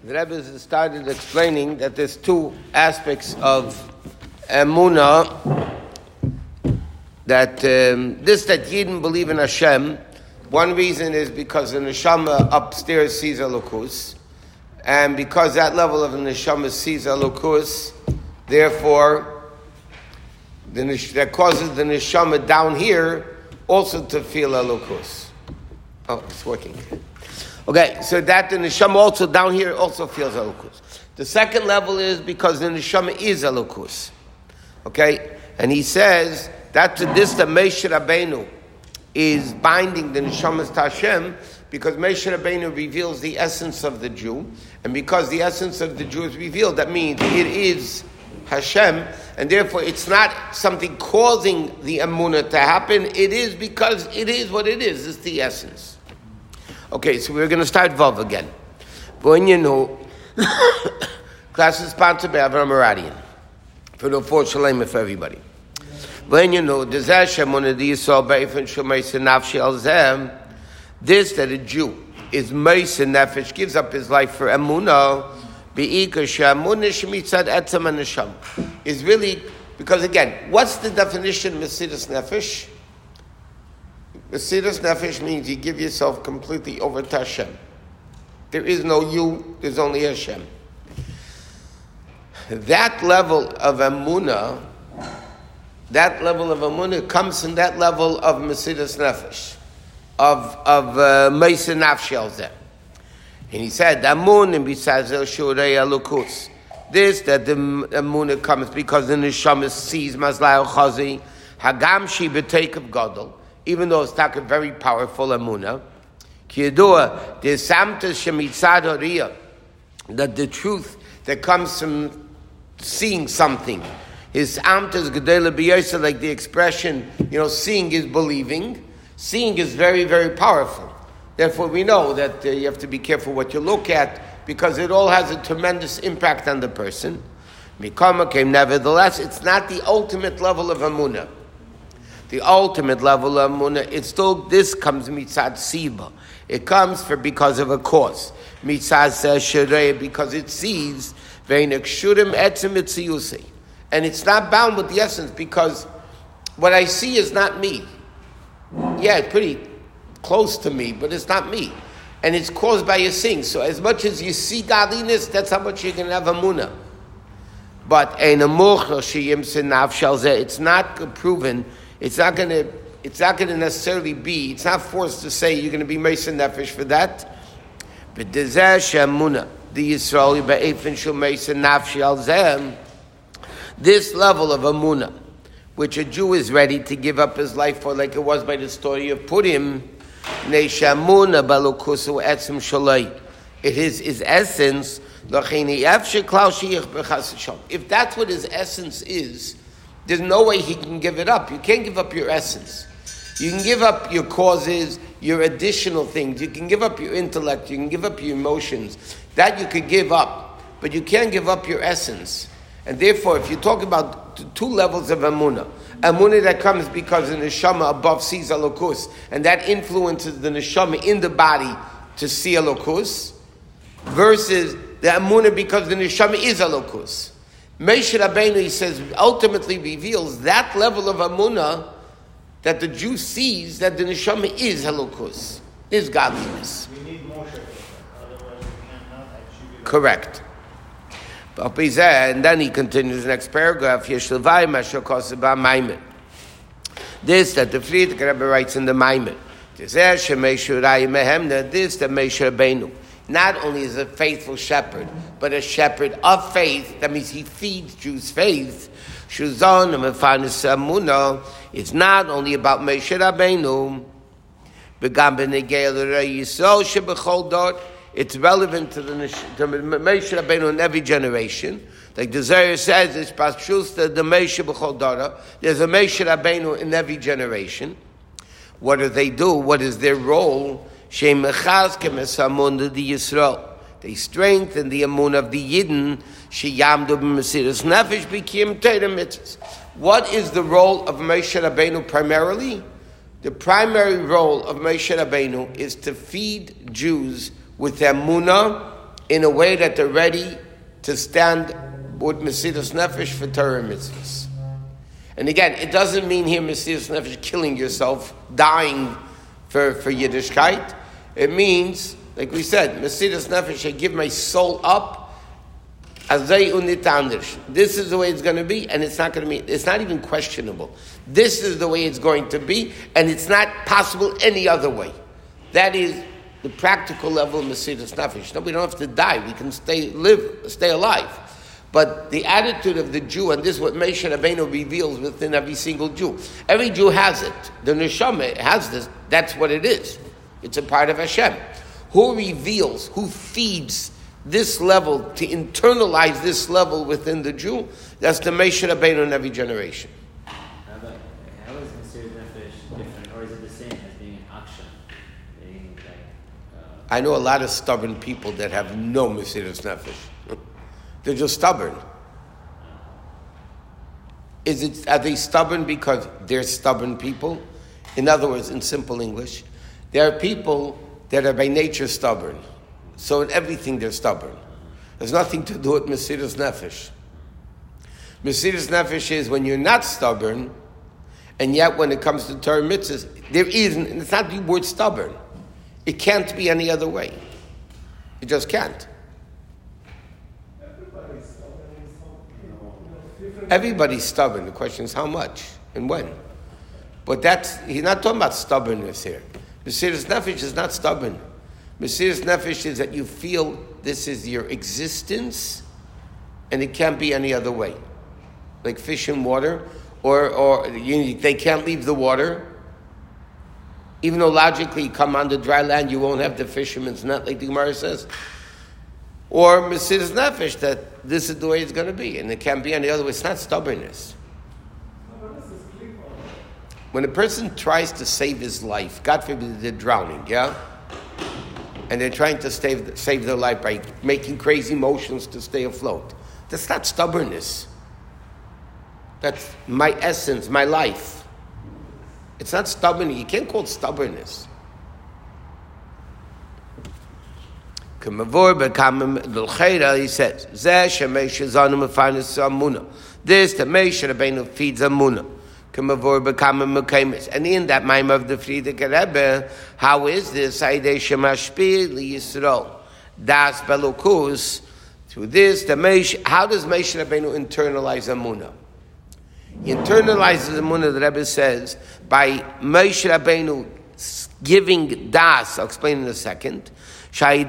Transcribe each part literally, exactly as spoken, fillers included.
The Rebbe started explaining that there's two aspects of Emunah, that um, this that Yidden believe in Hashem. One reason is because the neshama upstairs sees Elokus, and because that level of the neshama sees Elokus, therefore the nesh- that causes the neshama down here also to feel Elokus. Oh, it's working. Okay, so that the neshama also down here also feels Elokus. The second level is because the neshama is Elokus. Okay, and he says that to this the Moshe Rabbeinu is binding the neshamas to Hashem, because Moshe Rabbeinu reveals the essence of the Jew, and because the essence of the Jew is revealed, that means it is Hashem, and therefore it's not something causing the emunah to happen. It is because it is what it is. It's the essence. Okay, so we're going to start Vav again. V'onyenu, class is sponsored by Avram Aradian for the four shalom for everybody. When you know this that a Jew is meis nefesh, gives up his life for emunah, is really because again, what's the definition of Mesiras Nefesh? Mesiras Nefesh means you give yourself completely over to Hashem. There is no you, there's only Hashem. That level of emunah, that level of emunah comes from that level of Mesiras Nefesh, of of Meis Nafshi al Zeh. And he said, "Amun and besides el shurei elukus." This that the emunah comes because the neshama sees Mazlai Chazi Hagam she betake of Gadol, even though it's not a very powerful emunah. Kiyadua the samta shemitzad oriyah, that the truth that comes from seeing something. His amtas gedela b'yoseh, like the expression, you know, seeing is believing. Seeing is very, very powerful. Therefore, we know that uh, you have to be careful what you look at, because it all has a tremendous impact on the person. Mikama came, nevertheless, it's not the ultimate level of emunah. The ultimate level of emunah, it's still, this comes mitzad siba. It comes for because of a cause. Mitzad shirei, because it sees veinek shurim etzem mitziyusei. And it's not bound with the essence, because what I see is not me. Yeah, it's pretty close to me, but it's not me. And it's caused by your seeing. So as much as you see godliness, that's how much you can have emunah. But it's not proven, it's not going to it's not going to necessarily be, it's not forced to say you're going to be Meis Nefesh for that. But the emunah, the Yisrael, be'efen shel Meis Nafshi al Zeh, this level of emunah, which a Jew is ready to give up his life for, like it was by the story of Purim, it is his essence. If that's what his essence is, there's no way he can give it up. You can't give up your essence. You can give up your causes, your additional things. You can give up your intellect. You can give up your emotions. That you could give up. But you can't give up your essence. And therefore, if you talk about two levels of emunah, emunah that comes because the neshama above sees Elokus, and that influences the neshama in the body to see Elokus, versus the emunah because the neshama is Elokus. Moshe Rabbeinu, he says, ultimately reveals that level of emunah that the Jew sees that the neshama is Elokus, is godliness. We need Moshe, otherwise we cannot actually. Correct. And then he continues the next paragraph. This that the Frierdiker Rebbe writes in the Maimed. This that Moshe Rabbeinu not only is a faithful shepherd, but a shepherd of faith. That means he feeds Jews' faith. It's not only about Moshe Rabbeinu. It's relevant to the to Moshe Rabbeinu in every generation. Like the Zohar says, it's Pashusta the Moshe B'chol Dara. There's a Moshe Rabbeinu in every generation. What do they do? What is their role? Shem Mechaz Kemesamun the Yisrael. They strengthen the amun of the Yidden. Sheyamdu b'Mesiras Nefesh b'Kiyum Torah mitzvos. What is the role of Moshe Rabbeinu primarily? The primary role of Moshe Rabbeinu is to feed Jews with emunah in a way that they're ready to stand with Mesiras Nefesh for Torah mitzvahs. And again, it doesn't mean here Mesiras Nefesh killing yourself, dying for, for Yiddishkeit. It means, like we said, Mesiras Nefesh, I give my soul up. Azay unitanish. This is the way it's going to be, and it's not going to be. It's not even questionable. This is the way it's going to be, and it's not possible any other way. That is the practical level of Mesiras Nefesh. No, we don't have to die. We can stay live, stay alive. But the attitude of the Jew, and this is what Moshe Rabbeinu reveals within every single Jew. Every Jew has it. The neshama has this. That's what it is. It's a part of Hashem. Who reveals? Who feeds this level, to internalize this level within the Jew? That's the Moshe Rabbeinu in every generation. How, about, how is Mesiras Nefesh different, or is it the same as being an action? Being like, uh... I know a lot of stubborn people that have no Mesiras Nefesh. They're just stubborn. Is it? Are they stubborn because they're stubborn people? In other words, in simple English, there are people that are by nature stubborn. So in everything they're stubborn. There's nothing to do with Mesiras Nefesh. Mesiras Nefesh is when you're not stubborn, and yet when it comes to Torah mitzvahs, there isn't, and it's not the word stubborn. It can't be any other way. It just can't. Everybody's stubborn. The question is how much and when. But that's, he's not talking about stubbornness here. Mesiras Nefesh is not stubborn. Mesiras Nefesh is that you feel this is your existence and it can't be any other way. Like fish in water, or, or you, they can't leave the water. Even though logically you come on the dry land, you won't have the fisherman's net, like the Gemara says. Or Mesiras Nefesh, that this is the way it's going to be and it can't be any other way. It's not stubbornness. When a person tries to save his life, God forbid they're drowning, yeah? And they're trying to save, save their life by making crazy motions to stay afloat. That's not stubbornness. That's my essence, my life. It's not stubborn. You can't call it stubbornness. He says, this the Moshe Rabbeinu feeds Amunah. And in that Maim of the Frierdiker Rebbe, how is this? Das Belukus. Through this, the Moshe, how does Moshe Rabbeinu internalize Amunah? He internalizes Amunah, the Rebbe says, by Moshe Rabbeinu giving Das. I'll explain in a second. Das,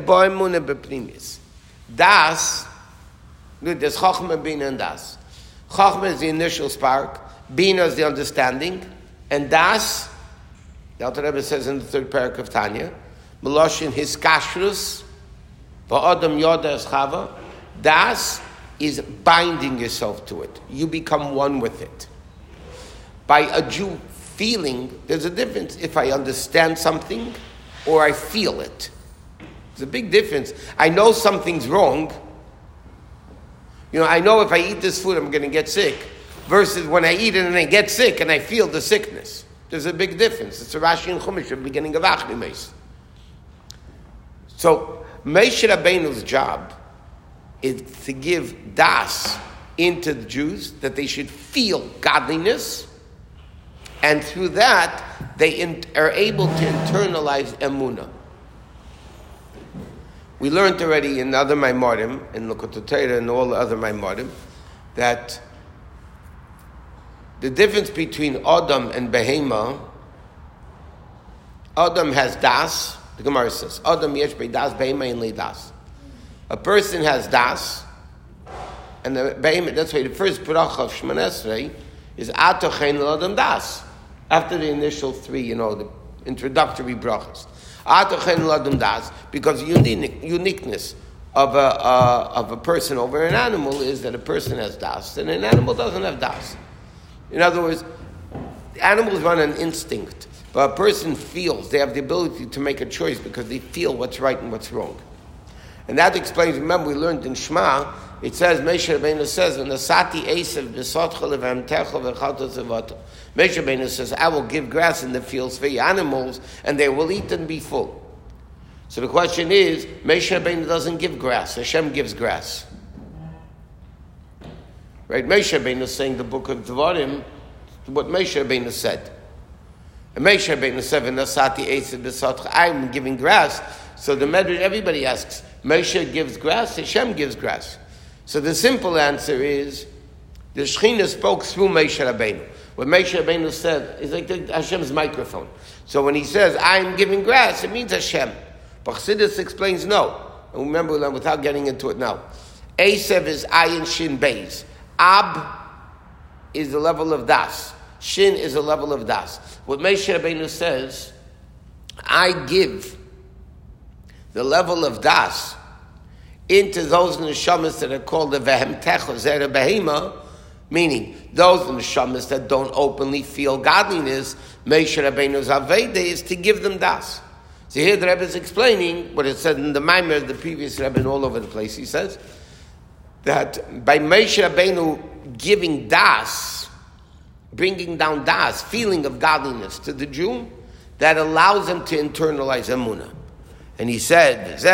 there's Chochmah, Bina, and Das. Chochmah is the initial spark. Bina is the understanding, and Das, the Alter Rebbe says in the third parak of Tanya, Meloshin his kashrus, va'adam yoda es chava. Das is binding yourself to it. You become one with it. By a Jew feeling, there's a difference if I understand something or I feel it. There's a big difference. I know something's wrong. You know, I know if I eat this food, I'm going to get sick. Versus when I eat it and I get sick and I feel the sickness. There's a big difference. It's a Rashi and Chumash at the beginning of Achri Meis. So, Moshe Rabbeinu's job is to give Das into the Jews, that they should feel godliness, and through that, they in, are able to internalize Emunah. We learned already in other Maimorim, in Likutei Torah and all the other Maimorim, that the difference between Adam and Behema, Adam has Das, the Gemara says, Adam yesh bei Das, Behema in le Das. A person has Das, and the Behema, that's why the first bracha of Shemon Esrei is Atochein l'Adam Das, after the initial three, you know, the introductory brachas. Atochein l'Adam Das, because the unique, uniqueness of a, uh, of a person over an animal is that a person has Das, and an animal doesn't have Das. In other words, animals run on instinct, but a person feels, they have the ability to make a choice because they feel what's right and what's wrong. And that explains, remember we learned in Shema, it says, Moshe Rabbeinu says, Nasati Esav b'sotcha levamtecha v'chalta zevato. Moshe Rabbeinu says, I will give grass in the fields for your animals, and they will eat and be full. So the question is, Moshe Rabbeinu doesn't give grass. Hashem gives grass. Right? Moshe Rabbeinu is saying the book of Devarim, what Moshe Rabbeinu said. And Moshe Rabbeinu said, "V'nasati esav b'satcha." I'm giving grass. So the Medrash, everybody asks, Moshe gives grass, Hashem gives grass. So the simple answer is, the Shekhinah spoke through Moshe Rabbeinu. What Moshe Rabbeinu said is like the, Hashem's microphone. So when he says, I'm giving grass, it means Hashem. But Chassidus explains no. And remember, without getting into it now. Esav is ayin shin beis. Ab is the level of das. Shin is a level of das. What Moshe Rabbeinu says, I give the level of das into those neshamas that are called the vehemtecha zera behema, meaning those neshamas that don't openly feel godliness. Moshe Rabbeinu's aveda is to give them das. So here the Rebbe is explaining what it said in the Maimer, the previous Rebbe, all over the place. He says that by Moshe Rabbeinu giving das, bringing down das, feeling of godliness to the Jew, that allows him to internalize emunah. And he said, it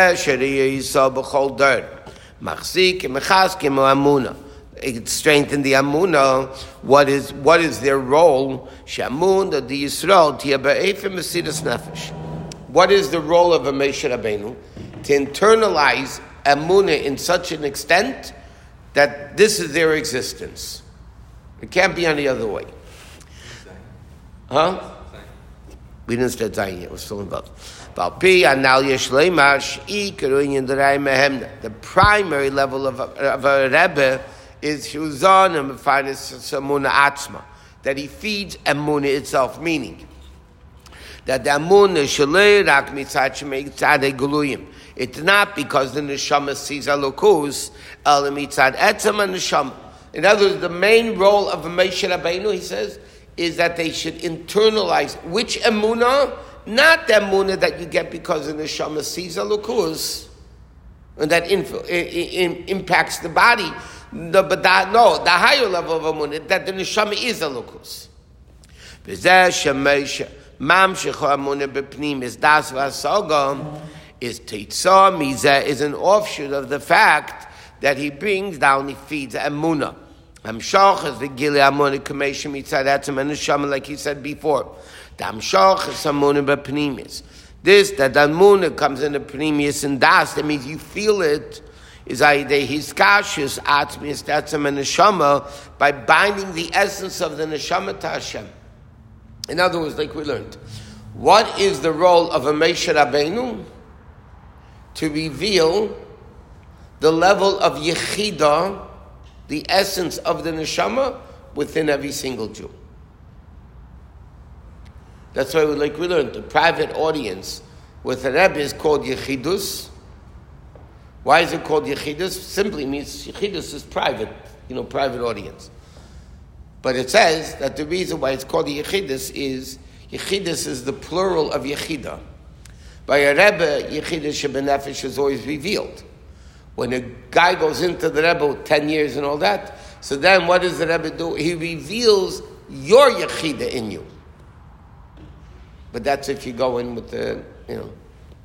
strengthened the emunah. What is what is their role? What is the role of a Moshe Rabbeinu? To internalize emunah in such an extent that this is their existence. It can't be any other way. Huh? We didn't start saying it. We're still involved. The primary level of a, of a Rebbe is that he feeds emunah itself, meaning that the emunah it's not because the neshama sees elokus, el mitzad etzem neshama. In other words, the main role of a Moshe Rabbeinu, he says, is that they should internalize which emunah, not the emunah that you get because the neshama sees elokus, and that inf- in, in, impacts the body. No, but that, no, the higher level of emunah, that the neshama is elokus. V'zeh shemesha mamshecha emunah b'pnim is das v'asogam is teitzah mizeh is an offshoot of the fact that he brings down, he feeds emunah. Hamshach is the gili emunah kamesha mitzad etzem and neshama, like he said before. The hamshach is emunah b'pnimis. This, that the emunah comes in the pnimis and das, that means you feel it, is aidei hiskashus atzmis etzem and neshama, by binding the essence of the neshama to Hashem. In other words, like we learned, what is the role of a Moshe Rabbeinu? To reveal the level of Yechidah, the essence of the neshama, within every single Jew. That's why, we, like we learned, the private audience with a Rebbe is called Yechidus. Why is it called Yechidus? Simply means Yechidus is private, you know, private audience. But it says that the reason why it's called Yechidus is, Yechidus is the plural of Yechidah. By a Rebbe, Yechidus Shebenefesh is always revealed. When a guy goes into the Rebbe ten years and all that, so then what does the Rebbe do? He reveals your Yechidah in you. But that's if you go in with the, you know.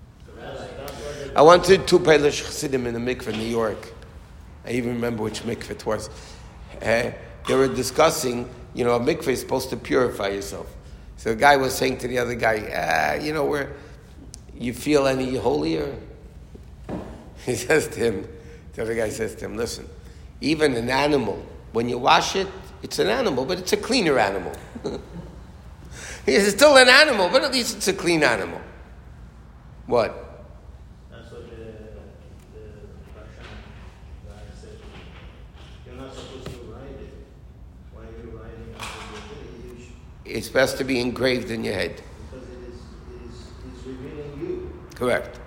I went to two Polish Chassidim in a mikveh in New York. I even remember which mikveh it was. Uh, they were discussing, you know, a mikveh is supposed to purify yourself. So the guy was saying to the other guy, ah, you know, where you feel any holier? He says to him, the other guy says to him, listen, even an animal, when you wash it, it's an animal, but it's a cleaner animal. He says, it's still an animal, but at least it's a clean animal. What? That's what the, the Russian guy said. You're not supposed to write it. Why are you writing it? It's best to be engraved in your head. Because it is, it is it's revealing you. Correct.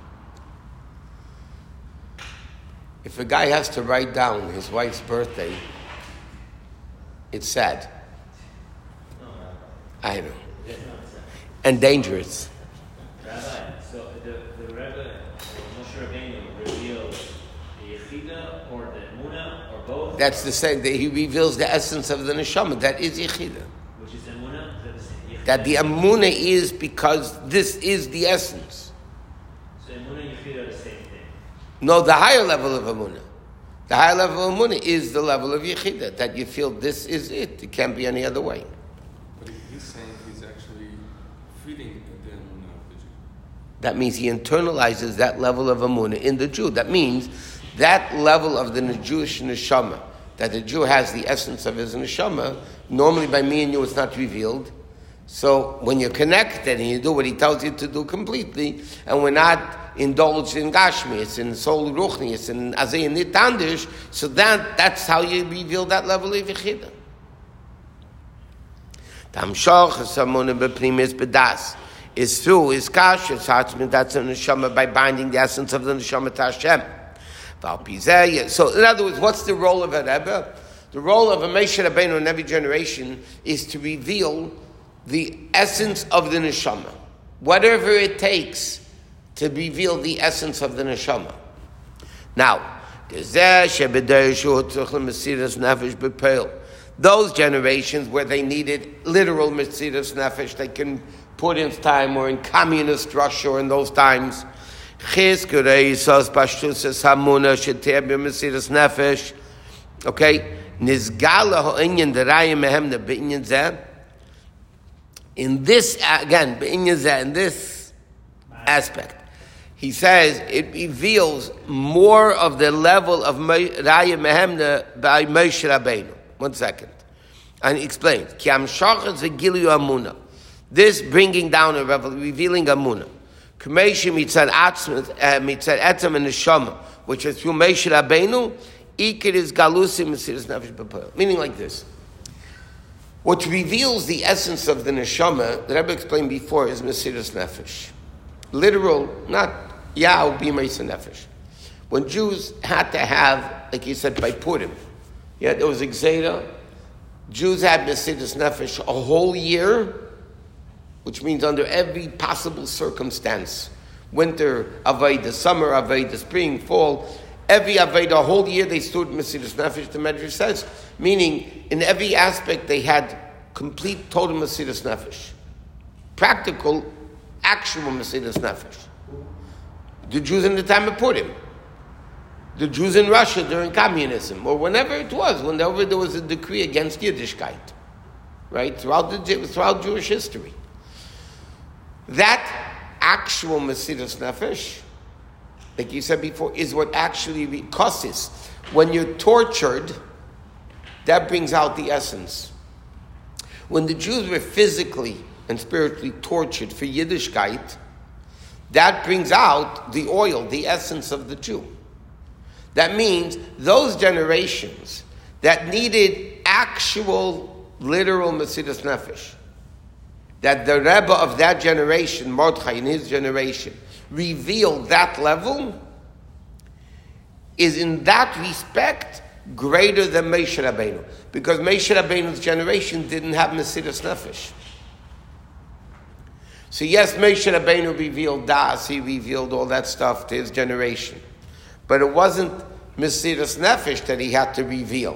If a guy has to write down his wife's birthday, it's sad. No, Rabbi. I know. And dangerous. Rabbi, so the, the Rebbe, Moshe Rabbeinu, reveals the Yechidah or the Emunah or both? That's the same. That he reveals the essence of the neshama. That is Yechidah. Which is Emunah? Is that the same? That the Emunah is because this is the essence. Yechidah are the same thing. No, the higher level of Amunah. The higher level of Amunah is the level of Yechidah, that you feel this is it. It can't be any other way. But he's saying he's actually feeding the Amunah of the Jew. That means he internalizes that level of Amunah in the Jew. That means that level of the Jewish neshama, that the Jew has the essence of his neshama, normally by me and you it's not revealed. So when you're connected and you do what he tells you to do completely, and we're not indulged in Gashmi, it's in Sol Ruchni, it's in Azay and Nitandish, so that, that's how you reveal that level of Yechidah. Tamshach Samunah Beprimis Bedas is through his kasher, that's in the neshama by binding the essence of the neshama to Hashem. So, in other words, what's the role of a Rebbe? The role of a Moshe Rabbeinu in every generation is to reveal the essence of the neshama, whatever it takes to reveal the essence of the neshama. Now, those generations where they needed literal Mesiras Nefesh, they can put in time, or in communist Russia, or in those times. Okay, in this, again, in this aspect, he says it reveals more of the level of Raya Mehemna by Moshe Rabbeinu. One second. And he explains, this bringing down a revel, revealing Amunah. Which is through Moshe Rabbeinu, Ikir is Galusim Mesiras Nefesh B'Poel. Meaning like this. What reveals the essence of the neshama, the Rebbe explained before, is Mesiras Nefesh. Literal, not Yah be Mesiras Nefesh. When Jews had to have, like you said, by Purim, yeah, there was Exeda. Jews had Mesiras Nefesh a whole year, which means under every possible circumstance. Winter, Aveda, summer, Aveda, spring, fall. Every Aveda, a whole year they stood Mesiras Nefesh, the Medrash says. Meaning, in every aspect they had complete, total Mesiras Nefesh. Practical, actual Mesiras Nefesh. The Jews in the time of Purim. The Jews in Russia during communism, or whenever it was, whenever there was a decree against Yiddishkeit. Right? Throughout, the, throughout Jewish history. That actual Mesiras Nefesh, like you said before, is what actually causes. When you're tortured, that brings out the essence. When the Jews were physically and spiritually tortured for Yiddishkeit, that brings out the oil, the essence of the Jew. That means those generations that needed actual, literal Mesiras Nefesh, that the Rebbe of that generation, Mordechai in his generation, revealed that level, is in that respect greater than Moshe Rabbeinu. Because Moshe Rabbeinu's generation didn't have Mesiras Nefesh. So yes, Moshe Rabbeinu revealed Das, he revealed all that stuff to his generation. But it wasn't Mesiras Nefesh that he had to reveal.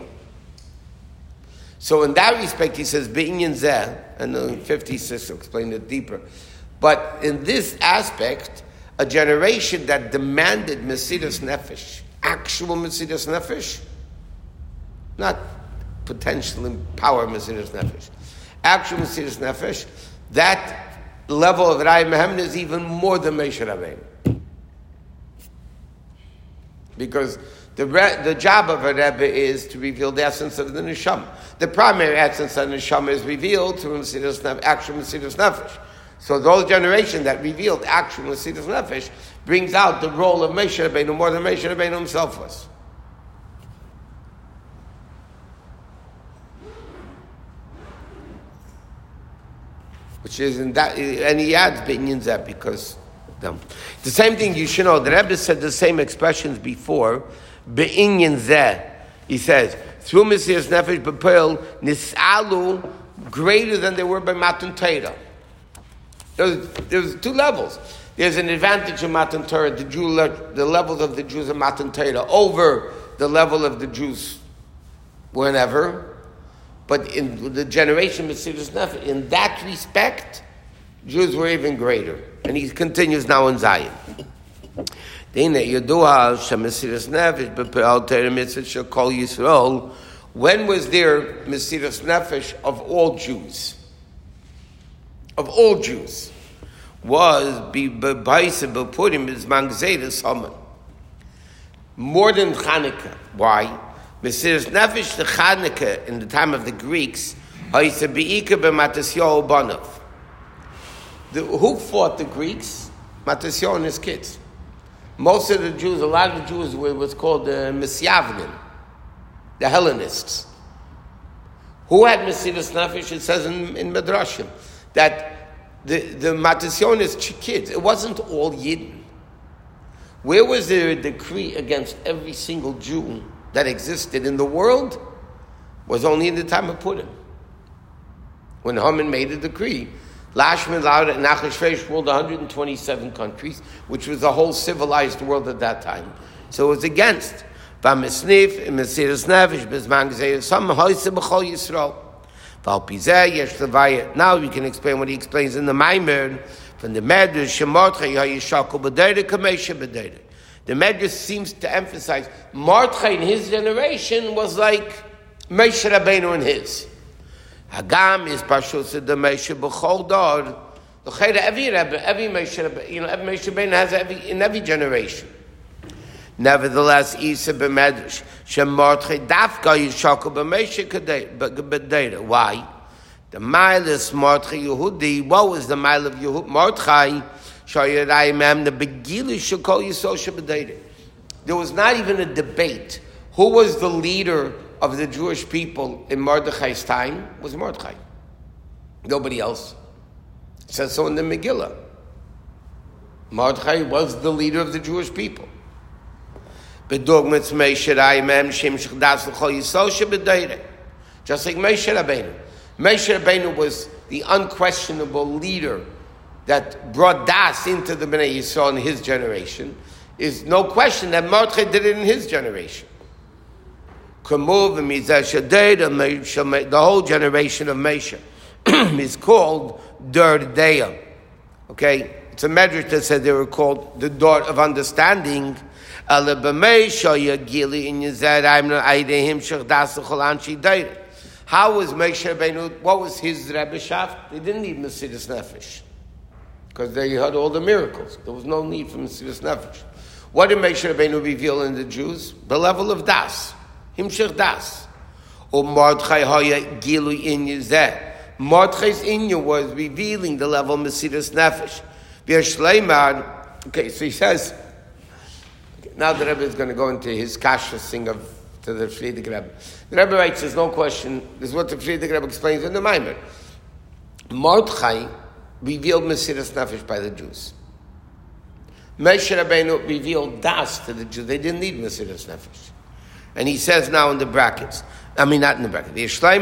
So in that respect, he says, Be'inyan zeh, and in fifty-six will explain it deeper. But in this aspect, a generation that demanded Mesiras Nefesh, actual Mesiras Nefesh, not potential power Mesiras Nefesh, actual Mesiras Nefesh, that level of Raya Mehemna is even more than Moshe Rabbeinu. Because the re- the job of a Rebbe is to reveal the essence of the neshama. The primary essence of the neshama is revealed through Mesiras Nefesh, actual Mesiras Nefesh. So those generation that revealed actual Mesiras Nefesh brings out the role of Moshe Rabbeinu more than Moshe Rabbeinu himself was. Which is in that, and he adds Be'inyan zeh because them. The same thing you should know. The Rebbe said the same expressions before. Be'inyan zeh, he says, through Mesiras Nefesh B'Poel nisalu greater than they were by Matan Torah. There's, there's two levels. There's an advantage of Matan Torah, the Jew, the levels of the Jews of Matan Torah over the level of the Jews whenever. But in the generation of Mesiras Nefesh, in that respect, Jews were even greater. And he continues now in Zion. Dina Yodua Shemesiras Nefesh B'Pe'al Torah Mitzvah Shekol Yisrael. When was there Mesiras Nefesh of all Jews? Of all Jews. Was B'Baisa B'Purim B'Zman Gzeiras Haman. More than Chanukah. Why? Mesiras Nefesh the Chanukah in the time of the Greeks, Ha'isa B'Ika B'Matasyahu Banav. Who fought the Greeks? Matasyahu and his kids. Most of the Jews, a lot of the Jews were what's called the Misyavnim, the Hellenists. Who had Mesiras Nefesh? It says in, in Midrashim that the, the Matasyahu and his kids, it wasn't all Yidden. Where was there a decree against every single Jew that existed in the world? Was only in the time of Purim. When Haman made a decree, Lashman allowed and Achashverosh ruled one hundred twenty-seven countries, which was the whole civilized world at that time. So it was against. V'amisnif, Mesiras Nefesh, B'Zman Gzeiras Haman, Ha'isa B'Chol Yisrael. V'Alpizeh, Yesh Levayah. Now we can explain what he explains in the Maimer, from the Medrash, Shemordchai Ha'yishakol B'Deira, Kamesha B'Deira. The Medrash seems to emphasize Mordechai in his generation was like Moshe Rabbeinu in his. Hagam is Pashus the Moshe B'Chol Dor. Every Rebbe, every Moshe Rabbeinu, you know, every Moshe Rabbeinu has every in every generation. Nevertheless, Isa b'Medrash Shemordchai Dafka Yishakol B'Moshe B'Deira. Why? The mile is Mordechai Yehudi. What was the mile of Yehudi? Mordechai. There was not even a debate. Who was the leader of the Jewish people in Mordechai's time? It was Mordechai. Nobody else. It says so in the Megillah. Mordechai was the leader of the Jewish people. Just like Moshe Rabbeinu. Moshe Rabbeinu was the unquestionable leader that brought Das into the Bnei Yisrael in his generation. Is no question that Mordechai did it in his generation. The whole generation of Moshe is called Dor Deya. Okay? It's a medrash that said they were called the door of understanding. How was Moshe Rabbeinu? What was his Rebbe Shaft? They didn't need Mesiras Nefesh because they had all the miracles. There was no need for Mesiras Nefesh. What did Moshe Rabbeinu reveal in the Jews? The level of Das. Himshech Das. Or Mordechai Haya Gilu Inya Zeh. Mordechai's Inya was revealing the level of Mesiras Nefesh. Okay, so he says, okay, now the Rebbe is going to go into his kasha sing of to the Frierdiker Rebbe. The Rebbe writes, there's no question, this is what the Frierdiker Rebbe explains in the Maimer. Mordechai revealed Mesiras Nefesh by the Jews. Moshe Rabbeinu revealed Das to the Jews. They didn't need Mesiras Nefesh. And he says now in the brackets, I mean not in the brackets, this that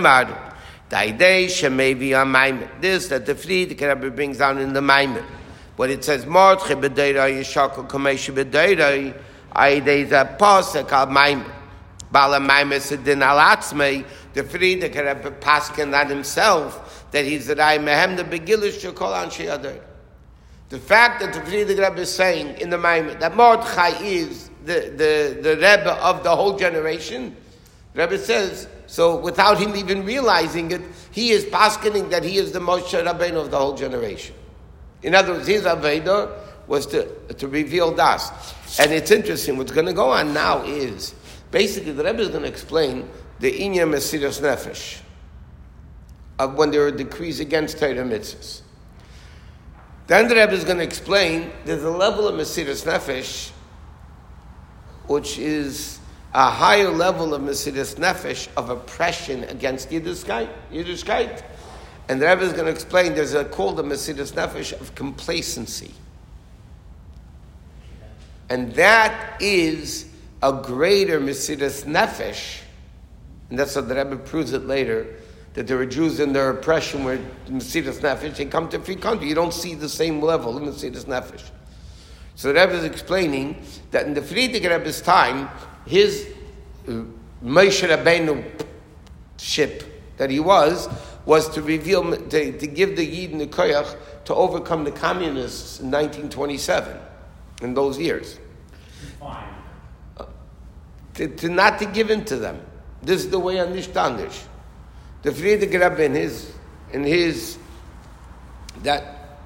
the Frierdiker Rebbe brings down in the Maimer. But it says, Mordechai b'deira yishakol kamesha b'deira, aidei is a pasuk al Maimer. Bala Maimer sedin al atzmei, the Frierdiker Rebbe paskin on himself, that he's the Rai Mehem, the Begilish Shekol Anshe Adar. The fact that the Frierdiker Rebbe is saying in the Maimer that Mordechai is the, the, the Rebbe of the whole generation, the Rebbe says, so without him even realizing it, he is paskening that he is the Moshe Rabbeinu of the whole generation. In other words, his Aveda was to, to reveal Das. And it's interesting, what's going to go on now is, basically the Rebbe is going to explain the Inya Mesiras Nefesh, of when there are decrees against Torah mitzvahs. Then the Rebbe is going to explain there's a level of Mesiras Nefesh which is a higher level of Mesiras Nefesh of oppression against Yiddishkeit. Yiddishkeit. And the Rebbe is going to explain there's a called a Mesiras Nefesh of complacency. And that is a greater Mesiras Nefesh, and that's what the Rebbe proves it later, that there are Jews in their oppression where Mesiras Nefesh, they come to a free country. You don't see the same level of Mesiras Nefesh. So the Rebbe is explaining that in the Frierdiker Rebbe's time, his uh, Moshe Rabbeinu ship that he was, was to reveal, to, to give the Yidden the koyach to overcome the communists in nineteen twenty-seven, in those years. Fine. To, to not to give in to them. This is the way on Nishtanish. The Frierdiker Rebbe in his, in his, that,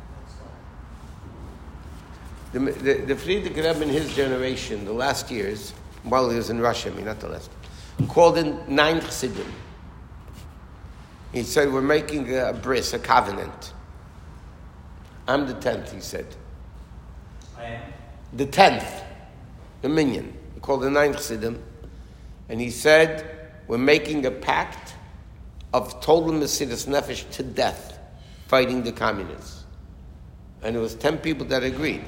the, the, the Frierdiker Rebbe in his generation, the last years, while he was in Russia, I mean, not the last, called in nine Chassidim. He said, we're making a, a bris, a covenant. I'm the tenth, he said. I am. The tenth, the minion. He called the ninth Chassidim. And he said, we're making a pact of total Mesiras Nefesh to death, fighting the communists. And it was ten people that agreed.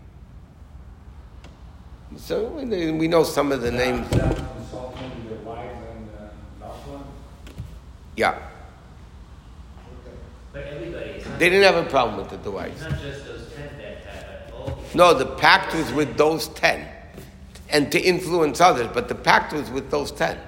So we, we know some of the names. Is that consulting the wives and the loved ones? Yeah. But everybody, it's not, They didn't have a problem with it, the it's wives. not just those ten that have it. All No, the pact was with those ten. And to influence others, but the pact was with those ten.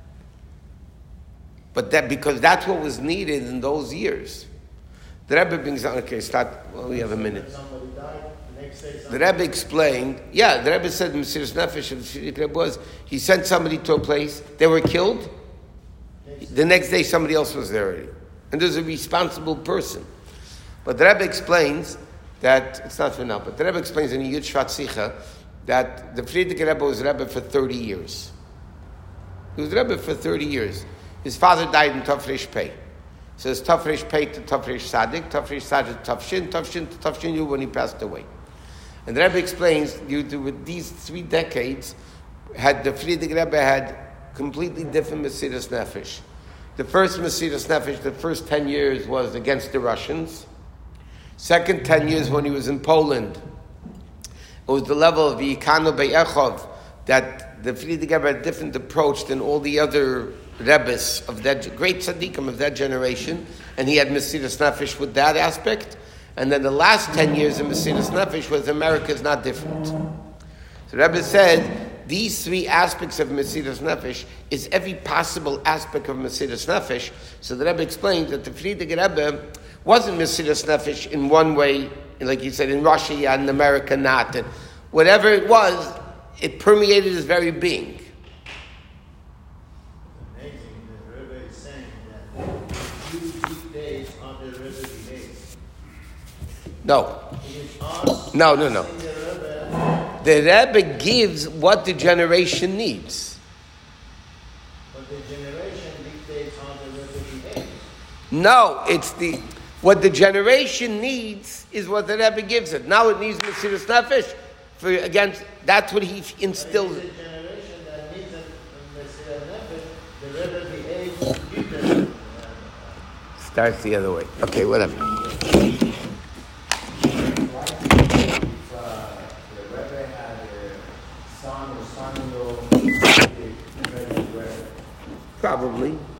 But that, because that's what was needed in those years. The Rebbe brings on, okay, start, well, we have a minute. Somebody died, the next day The somebody Rebbe explained, yeah, the Rebbe said Mesiras Nefesh of the Rebbe was, he sent somebody to a place, they were killed, the next day somebody else was there already. And there's a responsible person. But the Rebbe explains that, it's not for now, but the Rebbe explains in Yud Shvat Sicha that the Frierdiker Rebbe was Rebbe for thirty years. He was Rebbe for thirty years. His father died in Tafresh Pei. So it's Tafresh Pei to Tafresh Sadik, Tafresh Sadik to Tafshin, Tafshin to Tafshin Yu when he passed away. And the Rebbe explains, you do, with these three decades, had the Frierdiker Rebbe had completely different Mesiras Nefesh. The first Mesiras Nefesh, the first ten years was against the Russians. Second ten years when he was in Poland, it was the level of Yikanu Be'echov that the Frierdiker Rebbe had a different approach than all the other Rebbes of that great tzaddikim of that generation, and he had Mesiras Nefesh with that aspect. And then the last ten years of Mesiras Nefesh was America is not different. So Rebbe said these three aspects of Mesiras Nefesh is every possible aspect of Mesiras Nefesh. So the Rebbe explained that the Frierdiker Rebbe wasn't Mesiras Nefesh in one way, like you said, in Russia, yeah, in America, not. And whatever it was, it permeated his very being. amazing. The Rebbe is saying that you dictate how the Rebbe behaves. No. It is us No, no, no. asking the Rebbe, The Rebbe gives what the generation needs. but the generation dictates how the Rebbe behaves. No, it's the what the generation needs is what the Rebbe gives it. Now it needs Mesiras Nefesh for against. That's what he instilled. But it is the generation that needs it in Mesiras Nefesh. The Rebbe behaves differently. Starts the other way. Okay, whatever. If uh, the Rebbe had a son or son-in-law, Probably.